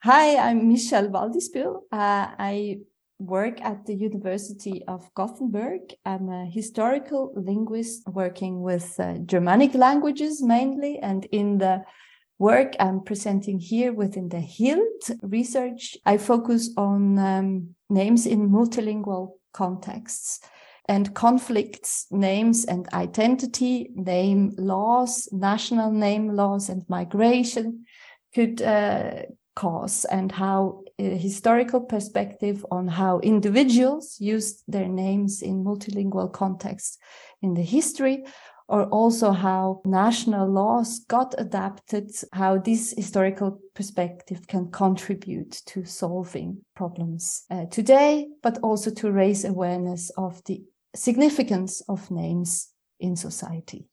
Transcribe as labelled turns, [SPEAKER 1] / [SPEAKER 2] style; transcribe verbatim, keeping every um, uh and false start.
[SPEAKER 1] Hi, I'm Michelle Waldisbühl. Uh, I work at the University of Gothenburg. I'm a historical linguist working with uh, Germanic languages mainly, and in the work I'm presenting here within the H I L T research, I focus on um, names in multilingual contexts and conflicts, names and identity, name laws, national name laws and migration could uh, cause, and how a historical perspective on how individuals used their names in multilingual contexts in the history, or also how national laws got adapted, how this historical perspective can contribute to solving problems uh, today, but also to raise awareness of the significance of names in society.